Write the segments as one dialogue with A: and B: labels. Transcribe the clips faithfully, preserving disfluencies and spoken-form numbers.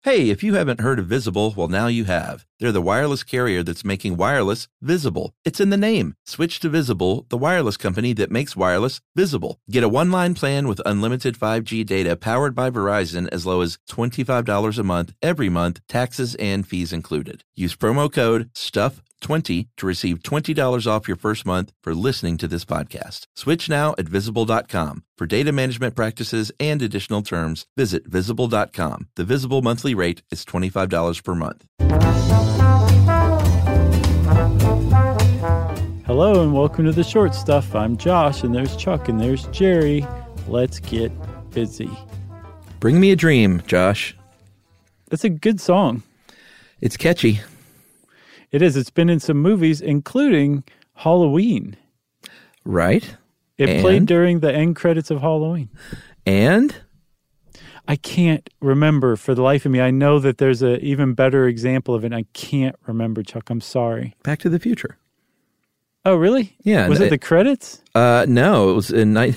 A: Hey, if you haven't heard of Visible, well, now you have. They're the wireless carrier that's making wireless visible. It's in the name. Switch to Visible, the wireless company that makes wireless visible. Get a one-line plan with unlimited five G data powered by Verizon as low as twenty-five dollars a month every month, taxes and fees included. Use promo code stuff twenty to receive twenty dollars off your first month for listening to this podcast. Switch now at visible dot com. For data management practices and additional terms, visit visible dot com. The Visible monthly rate is twenty-five dollars per month.
B: Hello and welcome to The Short Stuff. I'm Josh, and there's Chuck, and there's Jerry. Let's get busy.
A: Bring me a dream, Josh.
B: That's a good song.
A: It's catchy.
B: It is. It's been in some movies, including Halloween.
A: Right.
B: It
A: and?
B: played during the end credits of Halloween.
A: And?
B: I can't remember for the life of me. I know that there's an even better example of it, and I can't remember, Chuck. I'm sorry.
A: Back to the Future.
B: Oh, really?
A: Yeah.
B: Was it the credits?
A: Uh, no, it was in night.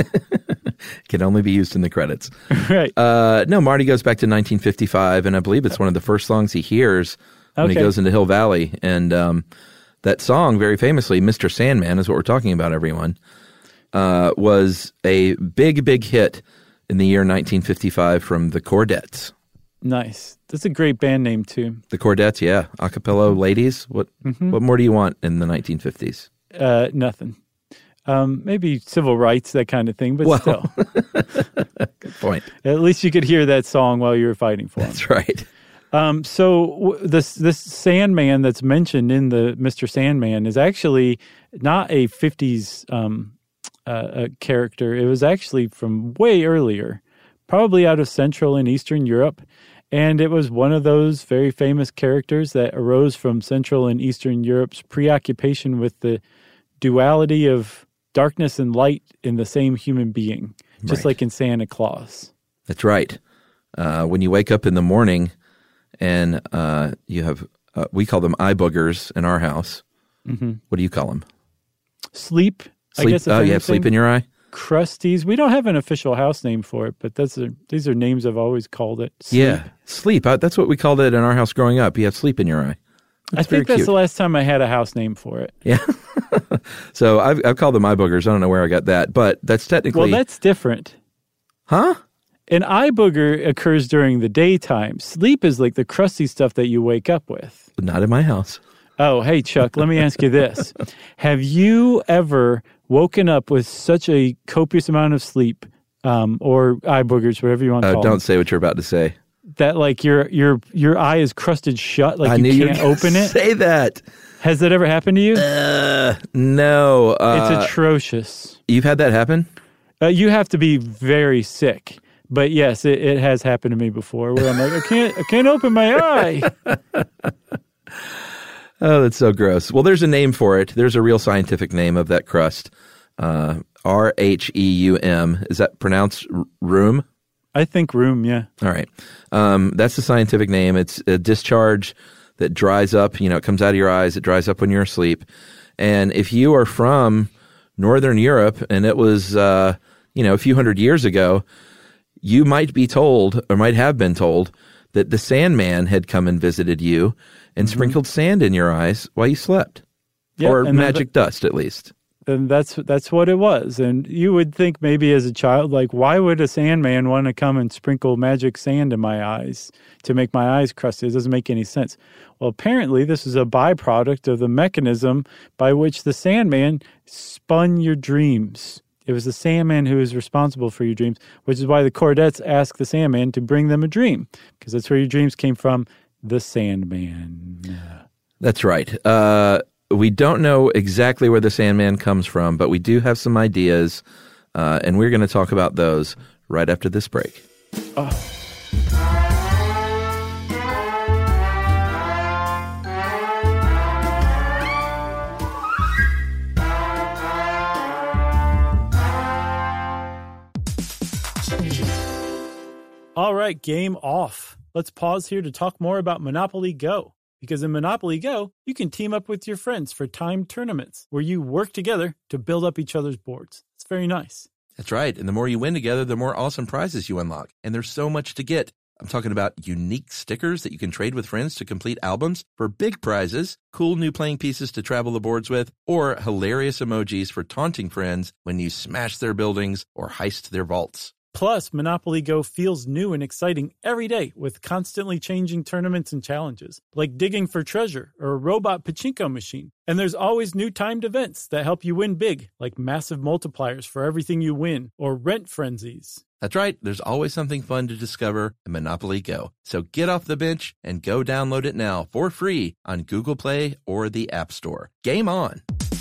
A: Can only be used in the credits.
B: Right.
A: Uh, no, Marty goes back to nineteen fifty-five, and I believe it's one of the first songs he hears when
B: okay.
A: he goes into Hill Valley. And um, that song, very famously, Mister Sandman, is what we're talking about, everyone, uh, was a big, big hit in the year nineteen fifty-five from the Chordettes.
B: Nice. That's a great band name, too.
A: The Chordettes, yeah. Acapella ladies. What
B: mm-hmm.
A: What more do you want in the nineteen fifties?
B: Uh, nothing. Um, maybe civil rights, that kind of thing, but
A: well,
B: still.
A: Good point.
B: At least you could hear that song while you were fighting for them.
A: That's right.
B: Um, so w- this this Sandman that's mentioned in the Mister Sandman is actually not a fifties um, uh, uh, character. It was actually from way earlier, probably out of Central and Eastern Europe. And it was one of those very famous characters that arose from Central and Eastern Europe's preoccupation with the duality of darkness and light in the same human being, just
A: right.
B: like in Santa Claus.
A: That's right. Uh, when you wake up in the morning and uh, you have, uh, we call them eye boogers in our house.
B: Mm-hmm.
A: What do you call them?
B: Sleep.
A: Sleep.
B: I guess
A: Oh, you have sleep in your eye?
B: Crusties. We don't have an official house name for it, but that's a, these are names I've always called it. Sleep.
A: Yeah, sleep. Uh, that's what we called it in our house growing up. You have sleep in your eye. That's
B: I think that's
A: cute.
B: the last time I had a house name for it.
A: Yeah. So I've, I've called them eye boogers. I don't know where I got that, but that's technically...
B: Well, that's different.
A: Huh?
B: An eye booger occurs during the daytime. Sleep is like the crusty stuff that you wake up with.
A: Not in my house.
B: Oh, hey, Chuck, let me ask you this. Have you ever woken up with such a copious amount of sleep um, or eye boogers, whatever you want to
A: Uh,
B: call
A: don't
B: them,
A: say what you're about to say.
B: that like your your your eye is crusted shut, like
A: I
B: you
A: knew you
B: can't
A: were gonna
B: open it?
A: Say that.
B: Has that ever happened to you?
A: Uh, no. Uh,
B: It's atrocious.
A: You've had that happen?
B: Uh, you have to be very sick. But yes, it, it has happened to me before where I'm like, I can't I can't open my eye.
A: Oh, that's so gross. Well, there's a name for it. There's a real scientific name of that crust. Uh, R H E U M. Is that pronounced r- room?
B: I think room, yeah.
A: All right. Um, that's the scientific name. It's a discharge that dries up. You know, it comes out of your eyes. It dries up when you're asleep. And if you are from Northern Europe and it was, uh, you know, a few hundred years ago, you might be told or might have been told that the Sandman had come and visited you and mm-hmm. sprinkled sand in your eyes while you slept.
B: Yep,
A: or
B: and
A: magic
B: the,
A: dust, at least.
B: And that's that's what it was. And you would think maybe as a child, like, why would a Sandman want to come and sprinkle magic sand in my eyes to make my eyes crusty? It doesn't make any sense. Well, apparently this is a byproduct of the mechanism by which the Sandman spun your dreams. It was the Sandman who was responsible for your dreams, which is why the Chordettes asked the Sandman to bring them a dream, because that's where your dreams came from, the Sandman.
A: That's right. Uh, we don't know exactly where the Sandman comes from, but we do have some ideas, uh, and we're going to talk about those right after this break.
B: Oh. All right, game off. Let's pause here to talk more about Monopoly Go. Because in Monopoly Go, you can team up with your friends for timed tournaments where you work together to build up each other's boards. It's very nice.
A: That's right. And the more you win together, the more awesome prizes you unlock. And there's so much to get. I'm talking about unique stickers that you can trade with friends to complete albums for big prizes, cool new playing pieces to travel the boards with, or hilarious emojis for taunting friends when you smash their buildings or heist their vaults.
B: Plus, Monopoly Go feels new and exciting every day with constantly changing tournaments and challenges, like digging for treasure or a robot pachinko machine. And there's always new timed events that help you win big, like massive multipliers for everything you win or rent frenzies.
A: That's right. There's always something fun to discover in Monopoly Go. So get off the bench and go download it now for free on Google Play or the App Store. Game on.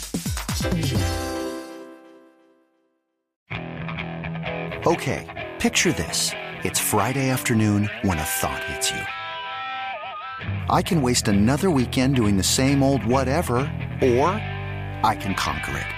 C: Okay, picture this. It's Friday afternoon when a thought hits you. I can waste another weekend doing the same old whatever, or I can conquer it.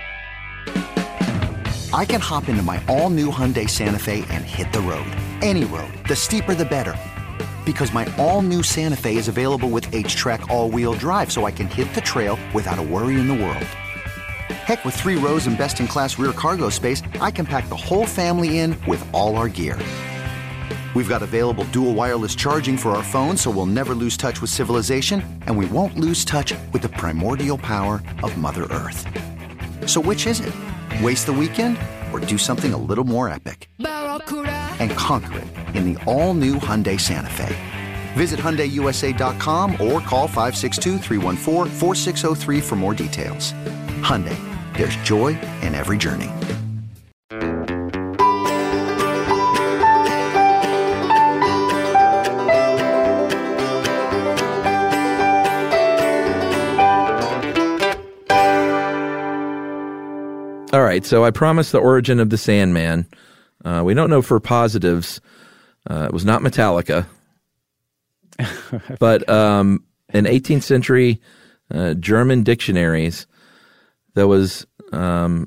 C: I can hop into my all-new Hyundai Santa Fe and hit the road. Any road. The steeper, the better. Because my all-new Santa Fe is available with H-Track all-wheel drive, so I can hit the trail without a worry in the world. Heck, with three rows and best-in-class rear cargo space, I can pack the whole family in with all our gear. We've got available dual wireless charging for our phones, so we'll never lose touch with civilization, and we won't lose touch with the primordial power of Mother Earth. So which is it? Waste the weekend or do something a little more epic? And conquer it in the all-new Hyundai Santa Fe. Visit Hyundai U S A dot com or call five six two, three one four, four six zero three for more details. Hyundai, there's joy in every journey.
A: All right, so I promised the origin of the Sandman. Uh, we don't know for positives. Uh, it was not Metallica. But um, in eighteenth century uh, German dictionaries, there was, um,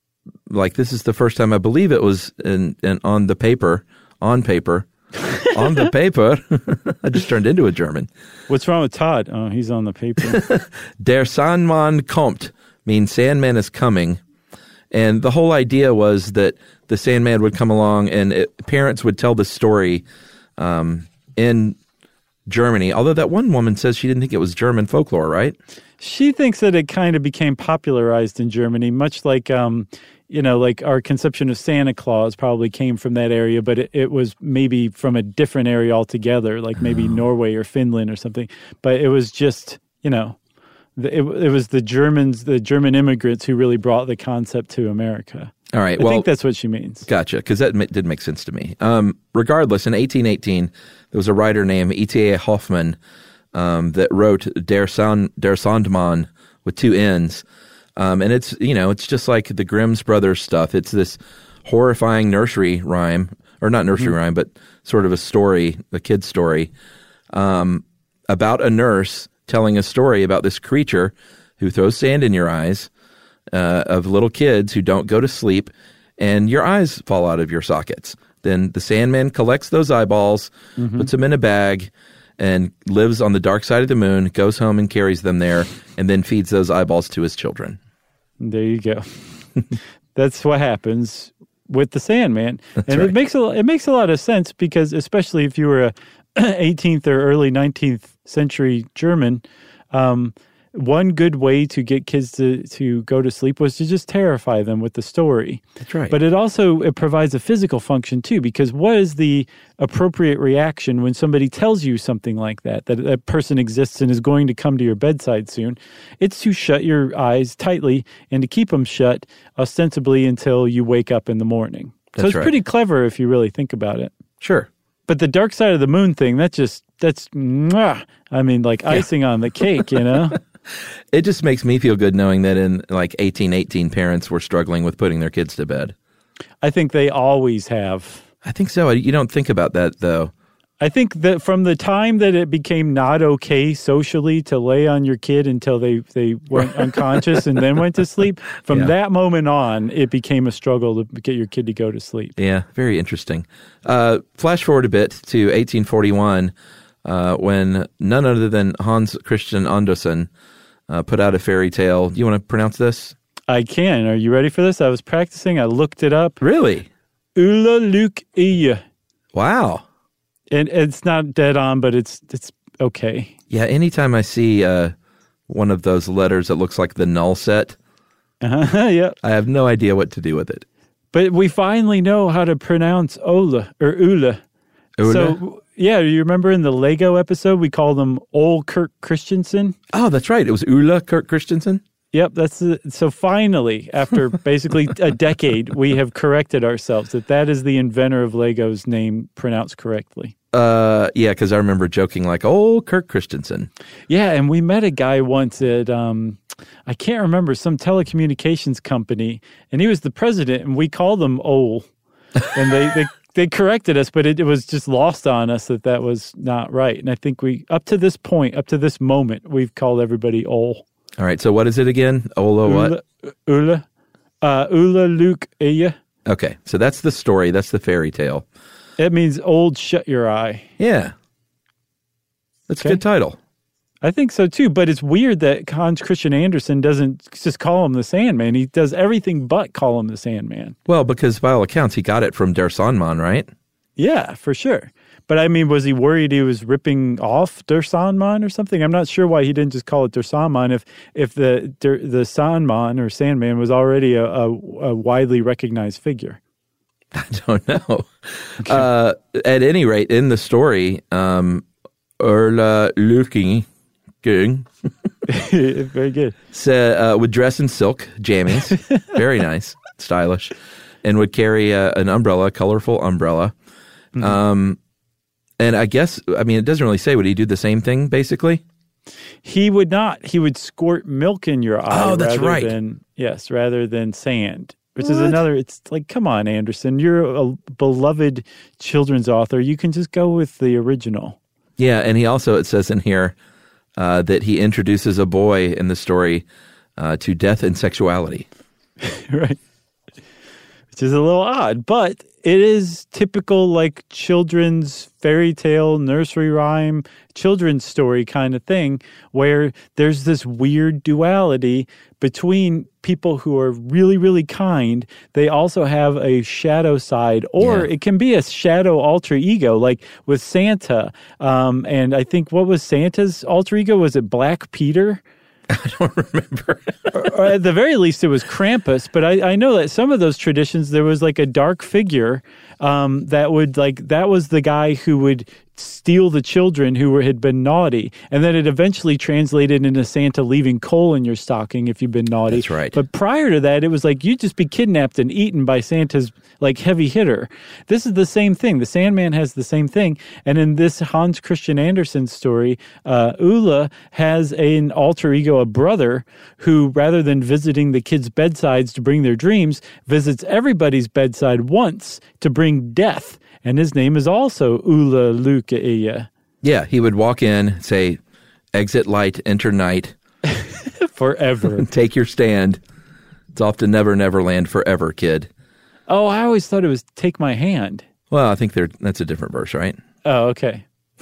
A: like, this is the first time I believe it was in, in on the paper, on paper, on the paper. I just turned into a German.
B: What's wrong with Todd? Oh, he's on the paper.
A: Der Sandmann kommt means Sandman is coming. And the whole idea was that the Sandman would come along and it, parents would tell the story um, in Germany, although that one woman says she didn't think it was German folklore, right?
B: She thinks that it kind of became popularized in Germany, much like, um, you know, like our conception of Santa Claus probably came from that area, but it, it was maybe from a different area altogether, like maybe oh. Norway or Finland or something. But it was just, you know, It, it was the Germans, the German immigrants who really brought the concept to America.
A: All right.
B: I
A: well,
B: think that's what she means.
A: Gotcha, because that did make sense to me. Um, regardless, in eighteen eighteen, there was a writer named E T A Hoffmann um, that wrote Der, Sand, Der Sandmann with two N's. Um, and it's, you know, it's just like the Grimm's Brothers stuff. It's this horrifying nursery rhyme, or not nursery mm-hmm. rhyme, but sort of a story, a kid's story, um, about a nurse telling a story about this creature who throws sand in your eyes, uh, of little kids who don't go to sleep, and your eyes fall out of your sockets. Then the Sandman collects those eyeballs, mm-hmm. puts them in a bag, and lives on the dark side of the moon, goes home and carries them there, and then feeds those eyeballs to his children.
B: There you go. That's what happens with the Sandman.
A: That's
B: and
A: right.
B: it makes a, it makes a lot of sense because especially if you were a eighteenth or early nineteenth century German, um, one good way to get kids to, to go to sleep was to just terrify them with the story.
A: That's right.
B: But it also it provides a physical function too, because what is the appropriate reaction when somebody tells you something like that, that that person exists and is going to come to your bedside soon? It's to shut your eyes tightly and to keep them shut ostensibly until you wake up in the morning.
A: That's
B: so it's
A: right.
B: pretty clever if you really think about it.
A: Sure.
B: But the dark side of the moon thing, that just, that's, mwah, I mean, like yeah. icing on the cake, you know?
A: It just makes me feel good knowing that in like eighteen eighteen, parents were struggling with putting their kids to bed.
B: I think they always have.
A: I think so. You don't think about that, though.
B: I think that from the time that it became not okay socially to lay on your kid until they, they went unconscious and then went to sleep, from yeah. that moment on, it became a struggle to get your kid to go to sleep.
A: Yeah, very interesting. Uh, flash forward a bit to eighteen forty-one, uh, when none other than Hans Christian Andersen uh, put out a fairy tale. Do you want to pronounce this?
B: I can. Are you ready for this? I was practicing. I looked it up.
A: Really?
B: Ulla Luke Eye.
A: Wow.
B: And it's not dead on, but it's it's okay.
A: Yeah, anytime I see uh, one of those letters that looks like the null set,
B: Uh-huh, yeah.
A: I have no idea what to do with it.
B: But we finally know how to pronounce Ola or Ula.
A: Ula?
B: So, yeah, you remember in the Lego episode, we called him Ole Kirk Christensen?
A: Oh, that's right. It was Ula Kirk Christensen?
B: Yep, that's the, so finally, after basically a decade, we have corrected ourselves that that is the inventor of Lego's name pronounced correctly.
A: Uh, yeah, because I remember joking like, oh, Kirk Christensen.
B: Yeah, and we met a guy once at, um, I can't remember, some telecommunications company, and he was the president, and we called him Ole. And they, they, they corrected us, but it, it was just lost on us that that was not right. And I think we, up to this point, up to this moment, we've called everybody Ole.
A: All right, so what is it again? Ola what?
B: Ula. Uh, Ula Luke Eya.
A: Okay, so that's the story. That's the fairy tale.
B: It means old shut your eye.
A: Yeah. That's
B: Okay.
A: a good title.
B: I think so too, but it's weird that Hans Christian Andersen doesn't just call him the Sandman. He does everything but call him the Sandman.
A: Well, because by all accounts, he got it from Der Sandmann, right?
B: Yeah, for sure. But I mean, was he worried he was ripping off Der Sandmann or something? I'm not sure why he didn't just call it Der Sandmann if if the Der, the Sandmann or Sandman was already a, a, a widely recognized figure.
A: I don't know. Uh, at any rate, in the story, um, Erla Luking
B: Very good.
A: uh, would dress in silk jammies, very nice, stylish, and would carry uh, an umbrella, a colorful umbrella. Mm-hmm. Um, and I guess, I mean, it doesn't really say, would he do the same thing, basically?
B: He would not. He would squirt milk in your eye.
A: Oh, that's
B: rather
A: right.
B: Than, yes, rather than sand. Which
A: What?
B: is another, it's like, come on, Anderson. You're a beloved children's author. You can just go with the original.
A: Yeah, and he also, it says in here, uh, that he introduces a boy in the story uh, to death and sexuality.
B: Right. Which is a little odd, but it is typical like children's fairy tale, nursery rhyme, children's story kind of thing where there's this weird duality between people who are really, really kind. They also have a shadow side, or
A: Yeah.
B: it can be a shadow alter ego, like with Santa. Um, and I think, what was Santa's alter ego? Was it Black Peter?
A: I don't remember.
B: or, or at the very least, it was Krampus. But I, I know that some of those traditions, there was like a dark figure um, that would like, that was the guy who would steal the children who were, had been naughty. And then it eventually translated into Santa leaving coal in your stocking if you've been naughty.
A: That's right.
B: But prior to that, it was like you'd just be kidnapped and eaten by Santa's like heavy hitter. This is the same thing. The Sandman has the same thing. And in this Hans Christian Andersen story, uh, Ula has an alter ego, a brother, who rather than visiting the kids' bedsides to bring their dreams, visits everybody's bedside once to bring death. And his name is also Ula Lukeia.
A: Yeah, he would walk in, say, exit light, enter night.
B: Forever.
A: Take your stand. It's off to Never Never Land forever, kid.
B: Oh, I always thought it was Take My Hand.
A: Well, I think they're, that's a different verse, right?
B: Oh, okay.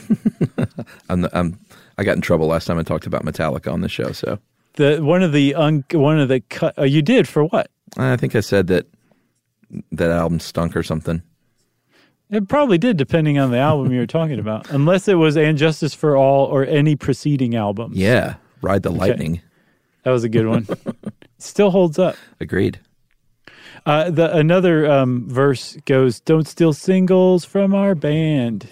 A: I'm, the, I'm, I got in trouble last time I talked about Metallica on the show, so.
B: The one of the un, one of the cut. Oh, you did for what?
A: I think I said that that album stunk or something.
B: It probably did, depending on the album you were talking about. Unless it was And Justice for All or any preceding album.
A: Yeah, Ride the Lightning.
B: That was a good one. Still holds up.
A: Agreed.
B: Uh, the another um, verse goes, "Don't steal singles from our band."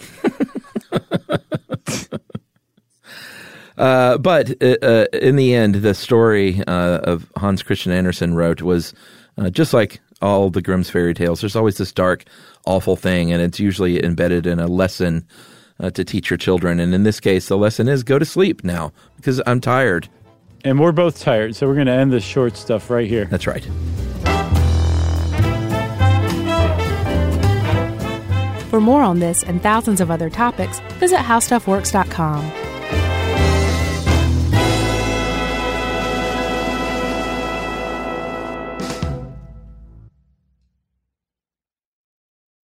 A: uh, but uh, in the end, the story uh, of Hans Christian Andersen wrote was uh, just like all the Grimm's fairy tales. There's always this dark, awful thing, and it's usually embedded in a lesson uh, to teach your children. And in this case, the lesson is go to sleep now because I'm tired.
B: And we're both tired, so we're going to end this short stuff right here.
A: That's right.
D: For more on this and thousands of other topics, visit how stuff works dot com.